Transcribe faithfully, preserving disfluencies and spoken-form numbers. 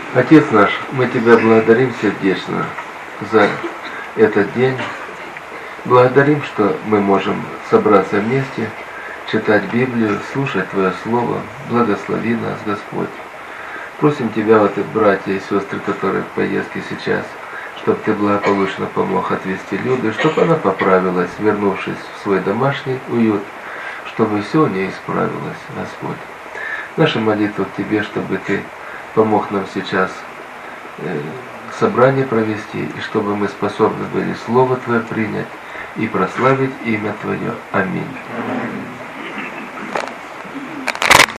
Отец наш, мы Тебя благодарим сердечно за этот день. Благодарим, что мы можем собраться вместе, читать Библию, слушать Твое Слово. Благослови нас, Господь. Просим Тебя, вот и братья и сестры, которые в поездке сейчас, чтобы Ты благополучно помог отвезти Люду, чтобы она поправилась, вернувшись в свой домашний уют, чтобы все у нее исправилось, Господь. Наша молитва к Тебе, чтобы Ты помог нам сейчас э, собрание провести, и чтобы мы способны были Слово Твое принять и прославить имя Твое. Аминь.